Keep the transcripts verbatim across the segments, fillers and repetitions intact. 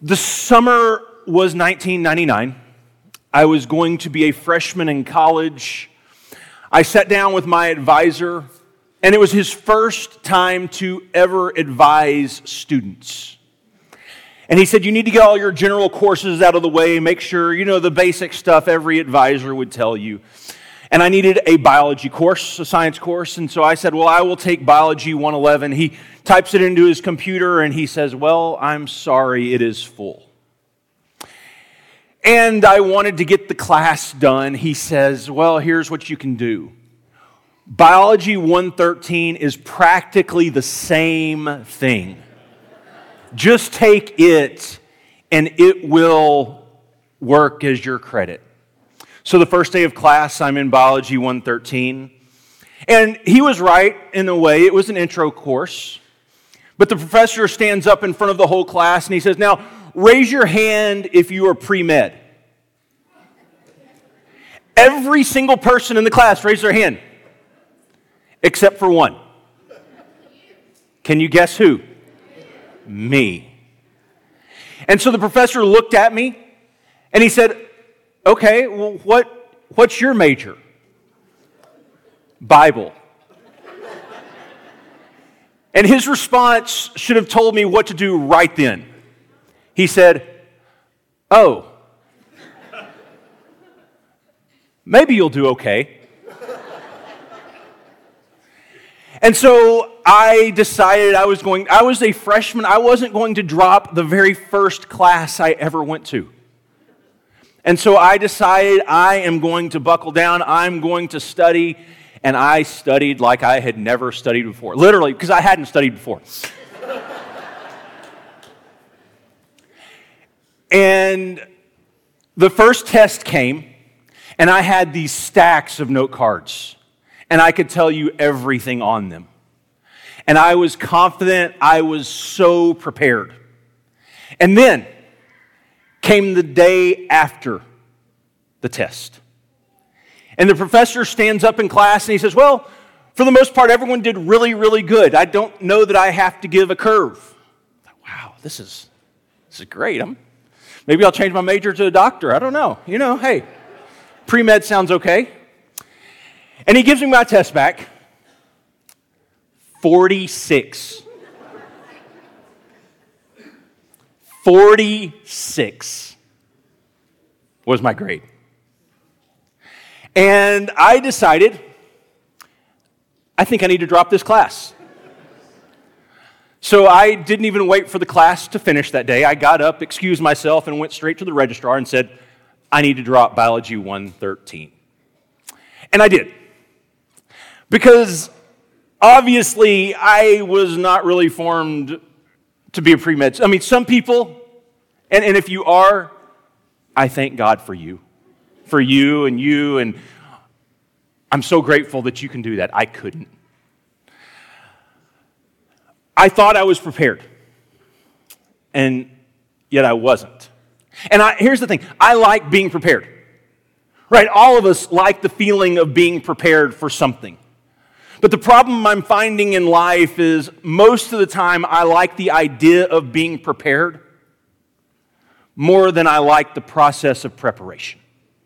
The summer was nineteen ninety-nine. I was going to be a freshman in college. I sat down with my advisor, and it was his first time to ever advise students. And he said, you need to get all your general courses out of the way, make sure, you know, the basic stuff every advisor would tell you. And I needed a biology course, a science course, and so I said, well, I will take Biology one eleven. He types it into his computer, and he says, well, I'm sorry, it is full. And I wanted to get the class done. He says, well, here's what you can do. Biology one thirteen is practically the same thing. Just take it, and it will work as your credit. So the first day of class, I'm in Biology one thirteen. And he was right in a way. It was an intro course. But the professor stands up in front of the whole class, and he says, now, raise your hand if you are pre-med. Every single person in the class raised their hand, except for one. Can you guess who? Me. And so the professor looked at me, and he said, okay, well, what, what's your major? Bible. And his response should have told me what to do right then. He said, oh, maybe you'll do okay. And so I decided I was going, I was a freshman, I wasn't going to drop the very first class I ever went to. And so I decided I am going to buckle down, I'm going to study, and I studied like I had never studied before. Literally, because I hadn't studied before. And the first test came, and I had these stacks of note cards, and I could tell you everything on them. And I was confident, I was so prepared. And then came the day after the test. And the professor stands up in class and he says, well, for the most part, everyone did really, really good. I don't know that I have to give a curve. Wow, this is, this is great. I'm, maybe I'll change my major to a doctor. I don't know. You know, hey, pre-med sounds okay. And he gives me my test back. forty-six. forty-six was my grade. And I decided, I think I need to drop this class. So I didn't even wait for the class to finish that day. I got up, excused myself, and went straight to the registrar and said, I need to drop Biology one thirteen. And I did. Because obviously I was not really formed to be a pre-med. I mean, some people, and, and if you are, I thank God for you. For you and you, and I'm so grateful that you can do that. I couldn't. I thought I was prepared, and yet I wasn't. And I, here's the thing, I like being prepared. Right? All of us like the feeling of being prepared for something. But the problem I'm finding in life is most of the time I like the idea of being prepared more than I like the process of preparation.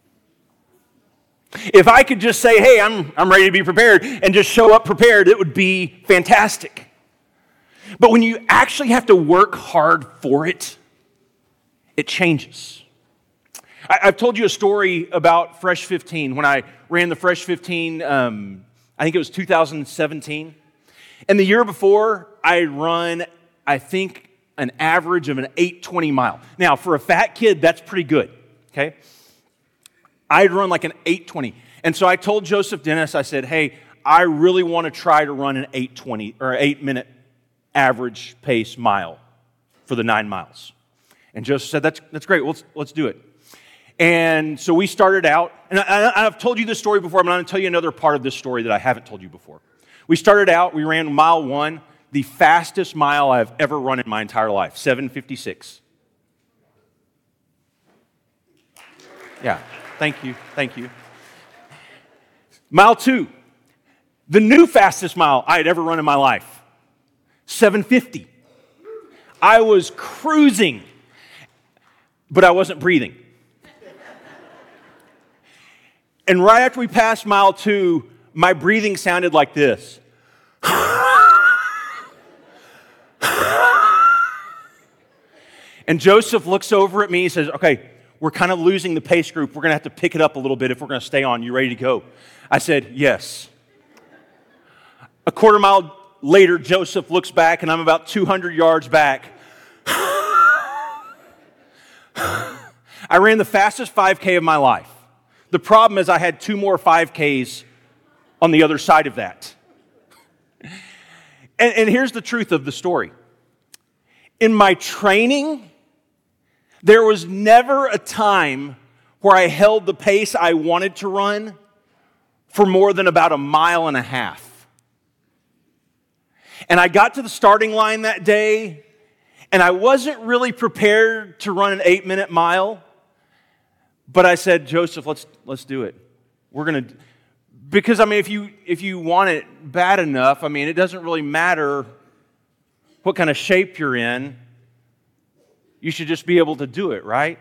If I could just say, hey, I'm, I'm ready to be prepared, and just show up prepared, it would be fantastic. But when you actually have to work hard for it, it changes. I, I've told you a story about Fresh fifteen. When I ran the Fresh fifteen, um, I think it was two thousand seventeen. And the year before, I had run, I think, an average of an eight twenty mile. Now, for a fat kid, that's pretty good, okay? I'd run like an eight twenty. And so I told Joseph Dennis, I said, hey, I really want to try to run an eight twenty or eight minute average pace mile for the nine miles. And Joseph said, that's, that's great, let's, let's do it. And so we started out, and I, I've told you this story before, but I'm going to tell you another part of this story that I haven't told you before. We started out, we ran mile one, the fastest mile I've ever run in my entire life, seven fifty-six. Yeah. Thank you, thank you. Mile two, the new fastest mile I had ever run in my life, seven fifty. I was cruising, but I wasn't breathing. And right after we passed mile two, my breathing sounded like this. And Joseph looks over at me and says, okay, we're kind of losing the pace group. We're going to have to pick it up a little bit if we're going to stay on. You ready to go? I said, yes. A quarter mile later, Joseph looks back, and I'm about two hundred yards back. I ran the fastest five K of my life. The problem is I had two more five Ks on the other side of that. And, and here's the truth of the story. In my training, there was never a time where I held the pace I wanted to run for more than about a mile and a half. And I got to the starting line that day, and I wasn't really prepared to run an eight-minute mile, but I said, Joseph, let's let's do it. We're going to, because, I mean, if you if you want it bad enough, I mean, it doesn't really matter what kind of shape you're in. You should just be able to do it, right?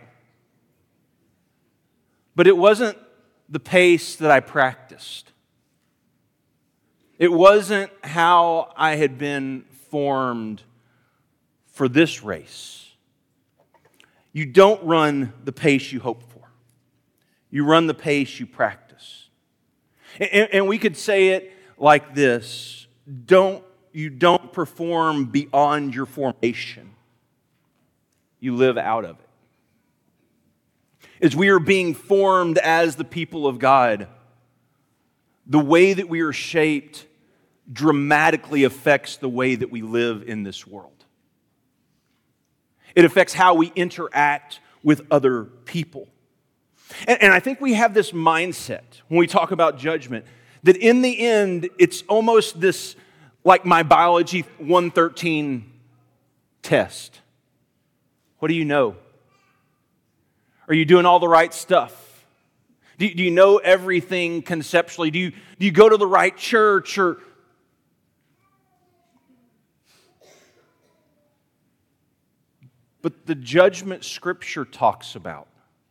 But it wasn't the pace that I practiced. It wasn't how I had been formed for this race. You don't run the pace you hope for. You run the pace you practice. And, and we could say it like this: don't you don't perform beyond your formation. You live out of it. As we are being formed as the people of God, the way that we are shaped dramatically affects the way that we live in this world. It affects how we interact with other people. And, and I think we have this mindset when we talk about judgment, that in the end, it's almost this, like my biology one thirteen test. What do you know? Are you doing all the right stuff? Do you, do you know everything conceptually? Do you, do you go to the right church? Or But the judgment Scripture talks about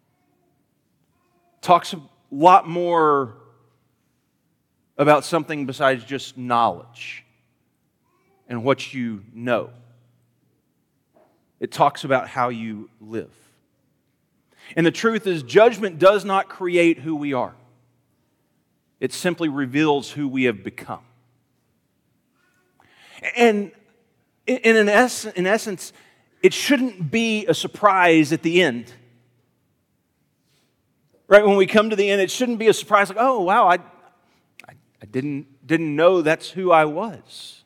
talks a lot more about something besides just knowledge and what you know. It talks about how you live. And the truth is, judgment does not create who we are. It simply reveals who we have become. And in, an ess- in essence, it shouldn't be a surprise at the end. Right? When we come to the end, it shouldn't be a surprise like, oh, wow, I, I, I didn't, didn't know that's who I was.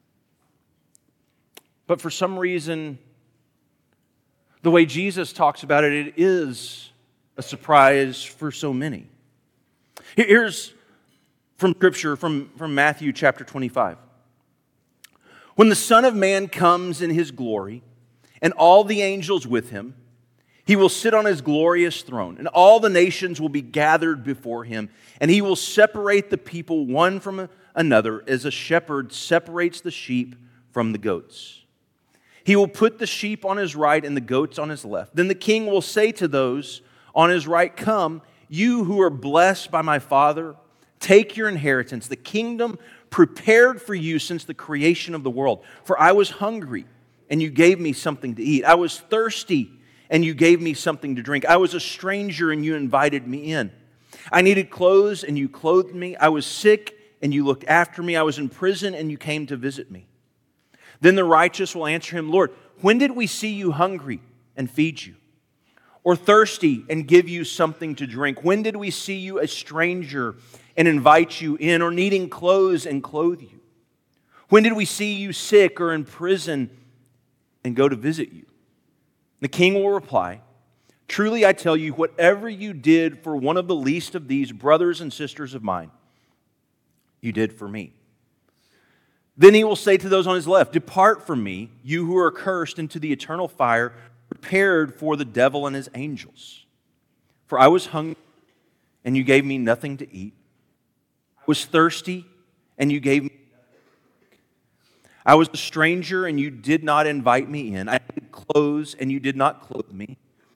But for some reason, the way Jesus talks about it, it is a surprise for so many. Here's from Scripture, from, from Matthew chapter twenty-five. When the Son of Man comes in His glory, and all the angels with Him, He will sit on His glorious throne, and all the nations will be gathered before Him, and He will separate the people one from another as a shepherd separates the sheep from the goats. He will put the sheep on His right and the goats on His left. Then the King will say to those on His right, come, you who are blessed by my Father, take your inheritance, the kingdom prepared for you since the creation of the world. For I was hungry, and you gave me something to eat. I was thirsty, and you gave me something to drink. I was a stranger, and you invited me in. I needed clothes, and you clothed me. I was sick, and you looked after me. I was in prison, and you came to visit me. Then the righteous will answer Him, Lord, when did we see you hungry and feed you? Or thirsty and give you something to drink? When did we see you a stranger and invite you in, or needing clothes and clothe you? When did we see you sick or in prison and go to visit you? The King will reply, truly I tell you, whatever you did for one of the least of these brothers and sisters of mine, you did for me. Then He will say to those on His left, depart from me, you who are cursed, into the eternal fire prepared for the devil and his angels. For I was hungry, and you gave me nothing to eat. I was thirsty, and you gave me nothing to drink. I was a stranger, and you did not invite me in. I needed clothes, and you did not clothe me.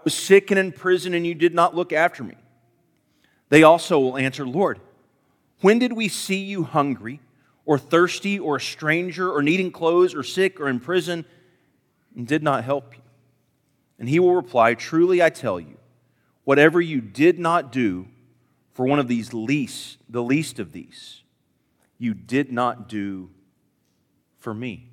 was sick and in prison, and you did not look after me. They also will answer, Lord, when did we see you hungry, or thirsty, or a stranger, or needing clothes, or sick, or in prison, and did not help you? And he will reply, truly I tell you, whatever you did not do for one of these least, the least of these, you did not do for me.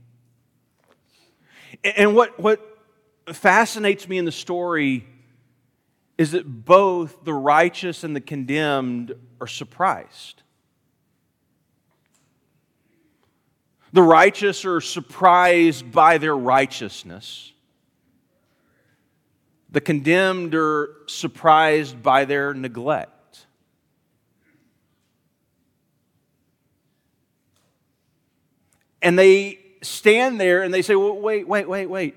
And what, what fascinates me in the story is that both the righteous and the condemned are surprised. The righteous are surprised by their righteousness. The condemned are surprised by their neglect. And they stand there and they say, well, wait, wait, wait, wait.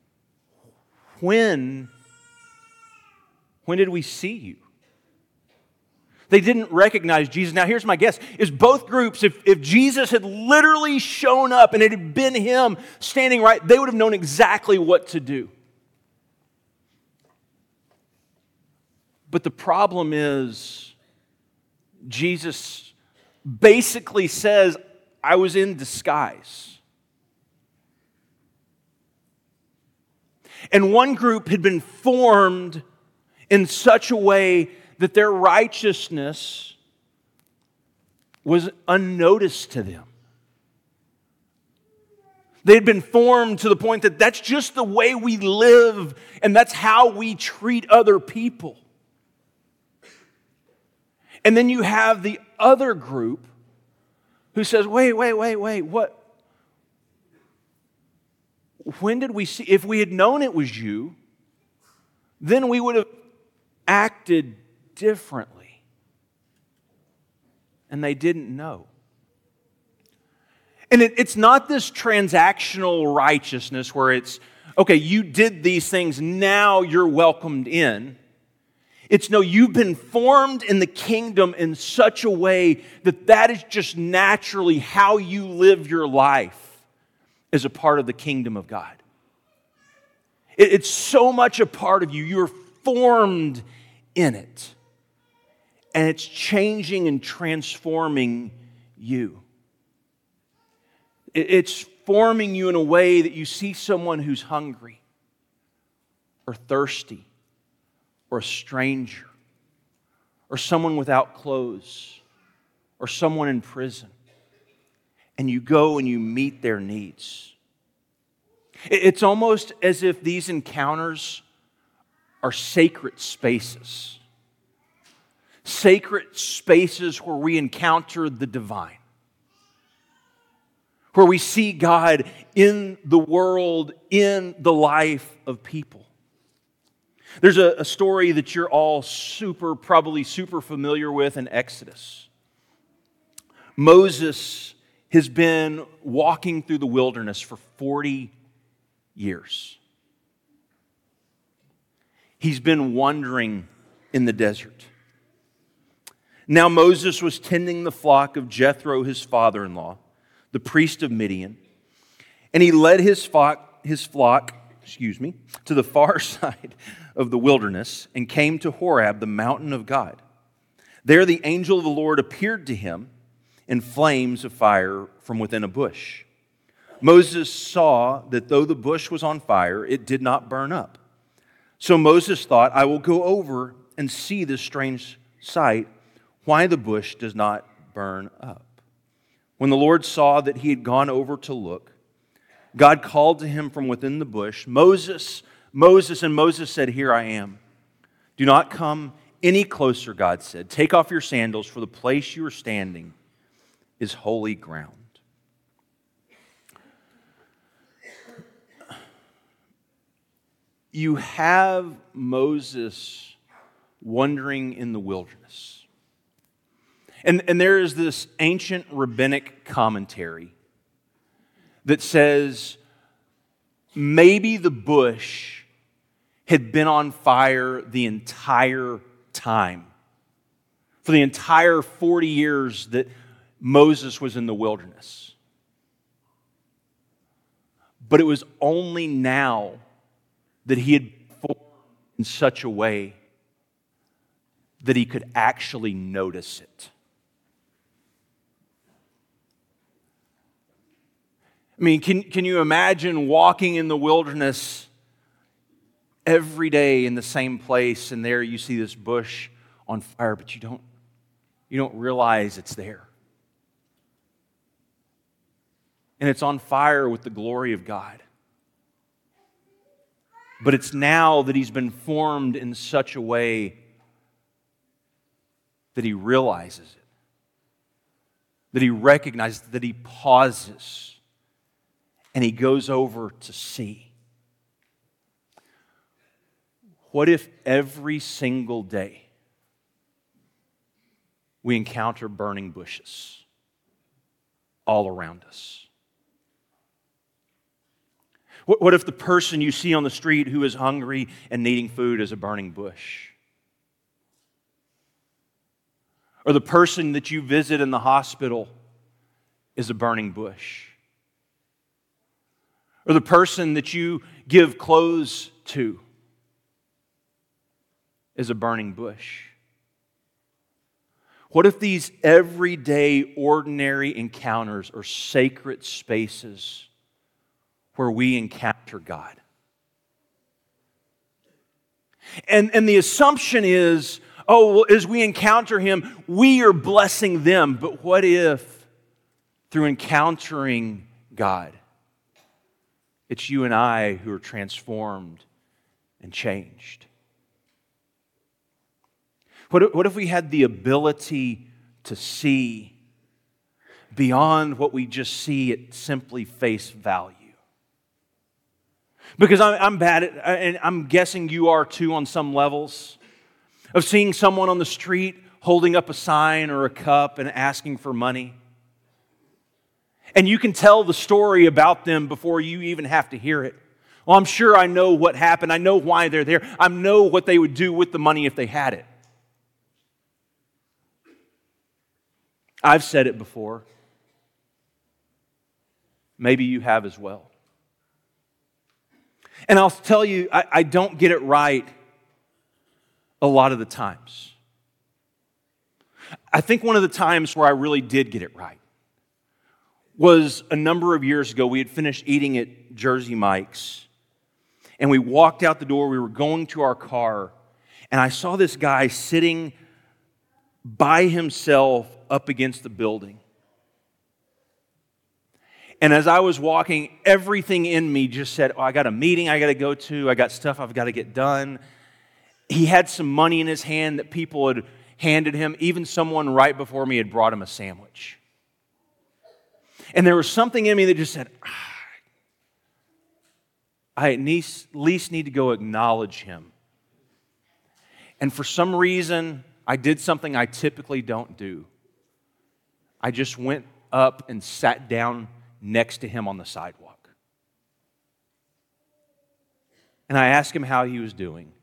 When, when did we see you? They didn't recognize Jesus. Now, here's my guess, is both groups, if, if Jesus had literally shown up and it had been him standing right, they would have known exactly what to do. But the problem is, Jesus basically says, I was in disguise. And one group had been formed in such a way that their righteousness was unnoticed to them. They had been formed to the point that that's just the way we live, and that's how we treat other people. And then you have the other group who says, wait, wait, wait, wait, what? When did we see? If we had known it was you, then we would have acted differently. And they didn't know. And it, it's not this transactional righteousness where it's, okay, you did these things, now you're welcomed in. It's no, you've been formed in the kingdom in such a way that that is just naturally how you live your life as a part of the kingdom of God. It, it's so much a part of you. You're formed in it. And it's changing and transforming you. It, it's forming you in a way that you see someone who's hungry or thirsty, or a stranger, or someone without clothes, or someone in prison, and you go and you meet their needs. It's almost as if these encounters are sacred spaces. Sacred spaces where we encounter the divine. Where we see God in the world, in the life of people. There's a, a story that you're all super, probably super familiar with in Exodus. Moses has been walking through the wilderness for forty years. He's been wandering in the desert. Now Moses was tending the flock of Jethro, his father-in-law, the priest of Midian, and he led his flock, his flock, excuse me, to the far side of the wilderness and came to Horeb, the mountain of God. There the angel of the Lord appeared to him in flames of fire from within a bush. Moses saw that though the bush was on fire, it did not burn up. So Moses thought, I will go over and see this strange sight, why the bush does not burn up. When the Lord saw that he had gone over to look, God called to him from within the bush, Moses, Moses, and Moses said, here I am. Do not come any closer, God said. Take off your sandals, for the place you are standing is holy ground. You have Moses wandering in the wilderness. And, and there is this ancient rabbinic commentary that says maybe the bush had been on fire the entire time. For the entire forty years that Moses was in the wilderness. But it was only now that he had formed in such a way that he could actually notice it. I mean, can, can you imagine walking in the wilderness every day in the same place, and there you see this bush on fire, but you don't, you don't realize it's there. And it's on fire with the glory of God. But it's now that he's been formed in such a way that he realizes it, that he recognizes, that he pauses, and he goes over to see. What if every single day we encounter burning bushes all around us? What if the person you see on the street who is hungry and needing food is a burning bush? Or the person that you visit in the hospital is a burning bush? Or the person that you give clothes to is a burning bush? What if these everyday, ordinary encounters are sacred spaces where we encounter God? And, and the assumption is, oh, well, as we encounter Him, we are blessing them. But what if, through encountering God, it's you and I who are transformed and changed? What if, what if we had the ability to see beyond what we just see at simply face value? Because I'm, I'm bad at, and I'm guessing you are too on some levels, of seeing someone on the street holding up a sign or a cup and asking for money. And you can tell the story about them before you even have to hear it. Well, I'm sure I know what happened. I know why they're there. I know what they would do with the money if they had it. I've said it before. Maybe you have as well. And I'll tell you, I, I don't get it right a lot of the times. I think one of the times where I really did get it right was a number of years ago. We had finished eating at Jersey Mike's, and we walked out the door. We were going to our car, and I saw this guy sitting by himself up against the building. And as I was walking, everything in me just said, oh, I got a meeting I got to go to. I got stuff I've got to get done. He had some money in his hand that people had handed him. Even someone right before me had brought him a sandwich. And there was something in me that just said, ah, I at least, at least need to go acknowledge him. And for some reason, I did something I typically don't do. I just went up and sat down next to him on the sidewalk. And I asked him how he was doing.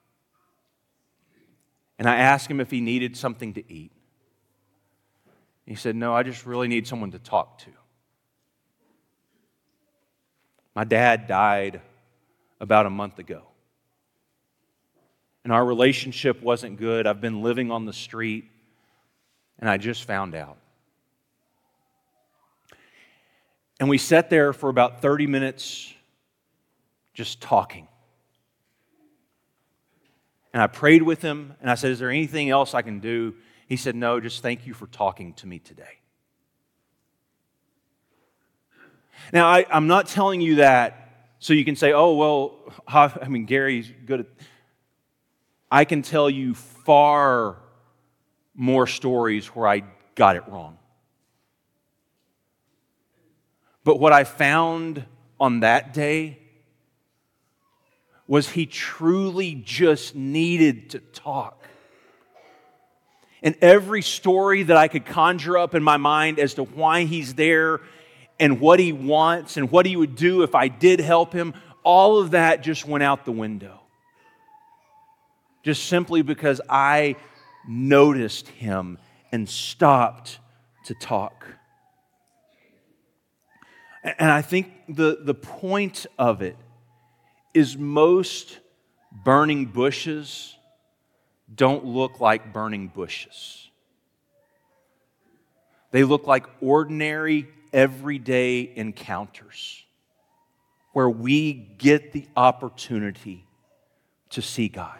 And I asked him if he needed something to eat. He said, no, I just really need someone to talk to. My dad died about a month ago. And our relationship wasn't good. I've been living on the street, and I just found out. And we sat there for about thirty minutes just talking. And I prayed with him, and I said, is there anything else I can do? He said, no, just thank you for talking to me today. Now, I, I'm not telling you that so you can say, oh, well, I mean, Gary's good at... I can tell you far more stories where I got it wrong. But what I found on that day was he truly just needed to talk. And every story that I could conjure up in my mind as to why he's there and what he wants and what he would do if I did help him, all of that just went out the window. Just simply because I noticed him and stopped to talk. And I think the, the point of it is most burning bushes don't look like burning bushes. They look like ordinary, everyday encounters where we get the opportunity to see God.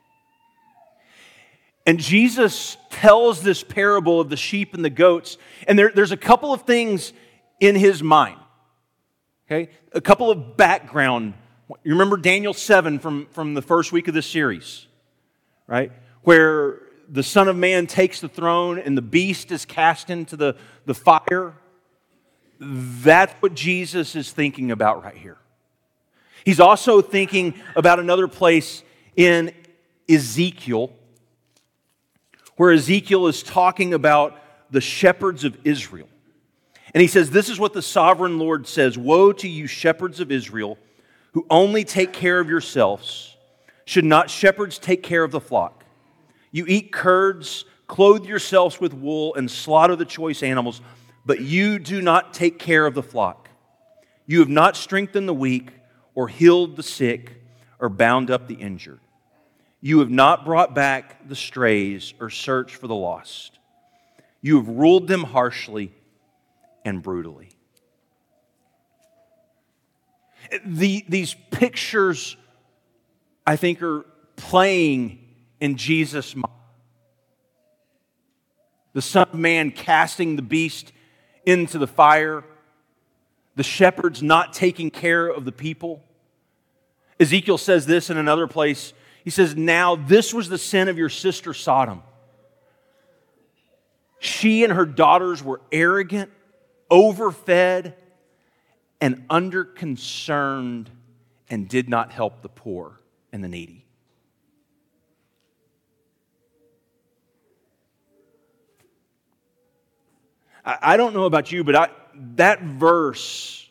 And Jesus tells this parable of the sheep and the goats, and there, there's a couple of things in his mind. Okay? A couple of background. You remember Daniel seven from, from the first week of this series, right? Where the Son of Man takes the throne and the beast is cast into the, the fire. That's what Jesus is thinking about right here. He's also thinking about another place in Ezekiel, where Ezekiel is talking about the shepherds of Israel. And he says, this is what the sovereign Lord says, "Woe to you, shepherds of Israel, who only take care of yourselves. Should not shepherds take care of the flock? You eat curds, clothe yourselves with wool, and slaughter the choice animals, but you do not take care of the flock. You have not strengthened the weak, or healed the sick, or bound up the injured. You have not brought back the strays, or searched for the lost. You have ruled them harshly and brutally." The, these pictures, I think, are playing in Jesus' mind. The Son of Man casting the beast into the fire. The shepherds not taking care of the people. Ezekiel says this in another place. He says, "Now this was the sin of your sister Sodom. She and her daughters were arrogant, overfed, and underconcerned, and did not help the poor and the needy." I, I don't know about you, but I, that verse,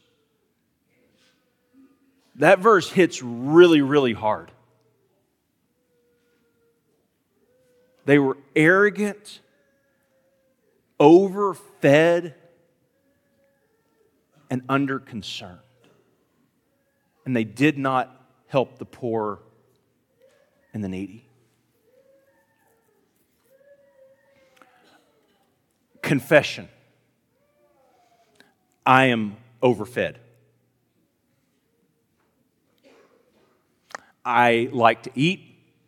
that verse hits really, really hard. They were arrogant, overfed, and underconcerned. And they did not help the poor and the needy. Confession. I am overfed. I like to eat.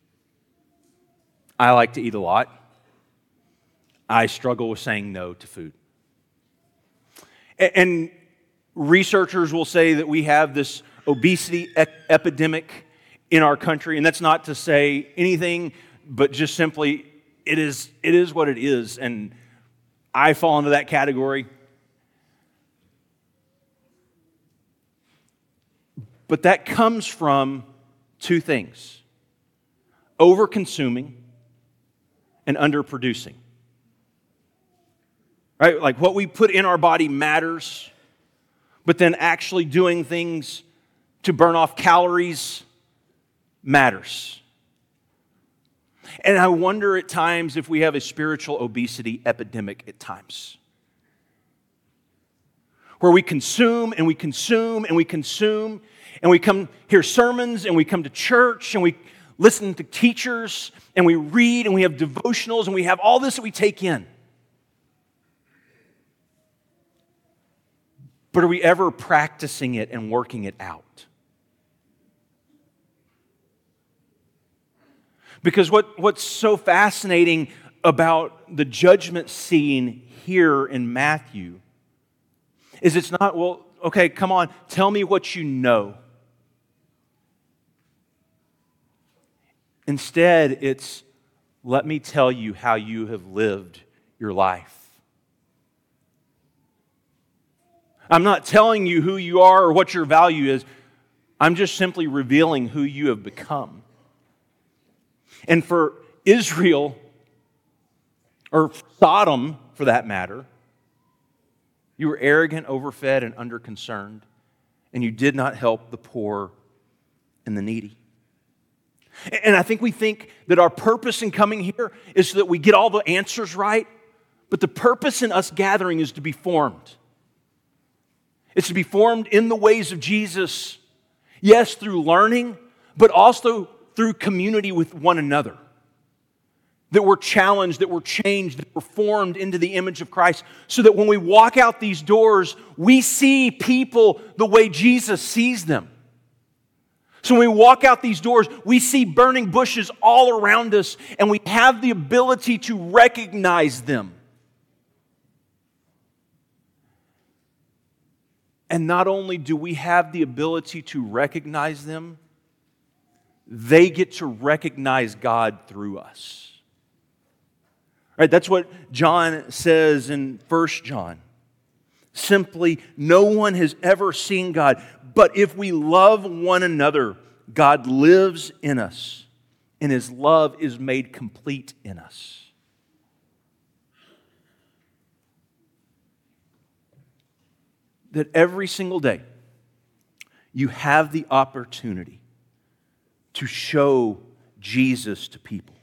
I like to eat a lot. I struggle with saying no to food. And researchers will say that we have this obesity e- epidemic in our country, and that's not to say anything, but just simply it is, it is what it is, and I fall into that category. But that comes from two things: over-consuming and underproducing. Right? Like what we put in our body matters, but then actually doing things to burn off calories matters. And I wonder at times if we have a spiritual obesity epidemic at times, where we consume and we consume and we consume, and we come hear sermons and we come to church and we listen to teachers and we read and we have devotionals and we have all this that we take in. But are we ever practicing it and working it out? Because what, what's so fascinating about the judgment scene here in Matthew is it's not, well, okay, come on, tell me what you know. Instead, it's, let me tell you how you have lived your life. I'm not telling you who you are or what your value is. I'm just simply revealing who you have become. And for Israel, or Sodom for that matter, you were arrogant, overfed, and underconcerned, and you did not help the poor and the needy. And I think we think that our purpose in coming here is so that we get all the answers right, but the purpose in us gathering is to be formed. It's to be formed in the ways of Jesus, yes, through learning, but also through community with one another. That we're challenged, that we're changed, that we're formed into the image of Christ, so that when we walk out these doors, we see people the way Jesus sees them. So when we walk out these doors, we see burning bushes all around us, and we have the ability to recognize them. And not only do we have the ability to recognize them, they get to recognize God through us. Right, that's what John says in First John. Simply, no one has ever seen God, but if we love one another, God lives in us, and His love is made complete in us. That every single day, you have the opportunity to show Jesus to people.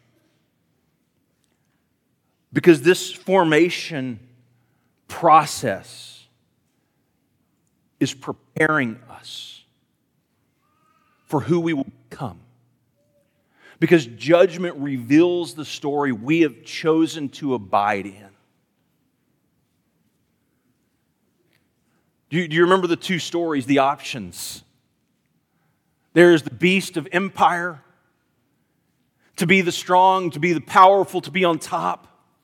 Because this formation process is preparing us for who we will become. Because judgment reveals the story we have chosen to abide in. Do you, do you remember the two stories, the options? There is the beast of empire, to be the strong, to be the powerful, to be on top,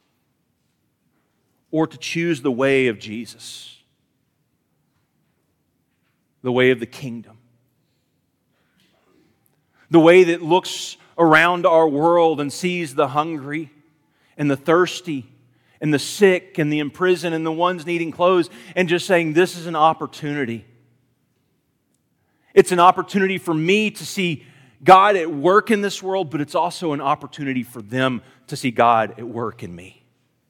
or to choose the way of Jesus, the way of the kingdom. The way that looks around our world and sees the hungry and the thirsty and the sick and the imprisoned and the ones needing clothes, and just saying, this is an opportunity. It's an opportunity for me to see God at work in this world, but it's also an opportunity for them to see God at work in me.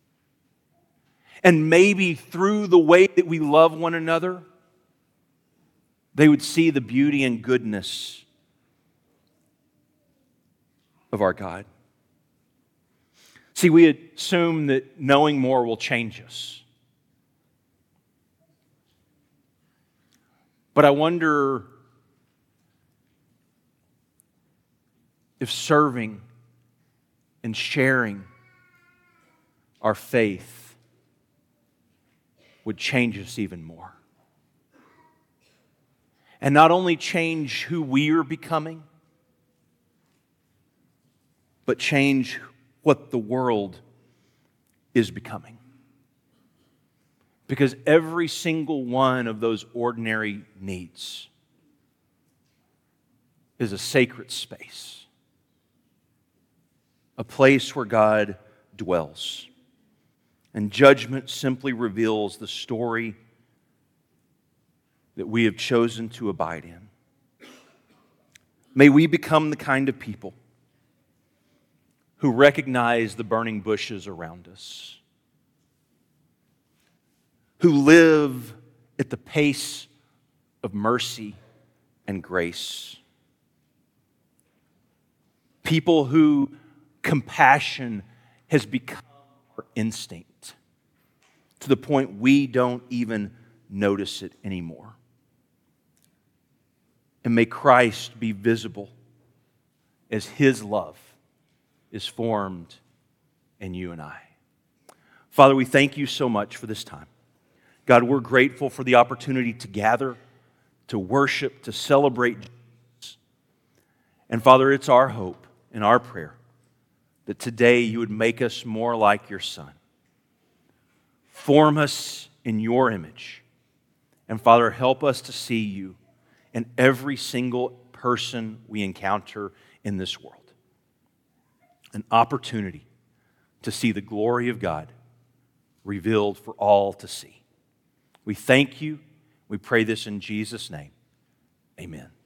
And maybe through the way that we love one another, they would see the beauty and goodness of our God. See, we assume that knowing more will change us. But I wonder if serving and sharing our faith would change us even more. And not only change who we are becoming, but change what the world is becoming. Because every single one of those ordinary needs is a sacred space, a place where God dwells. And judgment simply reveals the story that we have chosen to abide in. May we become the kind of people who recognize the burning bushes around us, who live at the pace of mercy and grace, people who compassion has become our instinct, to the point we don't even notice it anymore. And may Christ be visible as His love is formed in you and I. Father, we thank you so much for this time. God, we're grateful for the opportunity to gather, to worship, to celebrate Jesus. And Father, it's our hope and our prayer that today you would make us more like your Son. Form us in your image. And Father, help us to see you in every single person we encounter in this world. An opportunity to see the glory of God revealed for all to see. We thank you. We pray this in Jesus' name. Amen.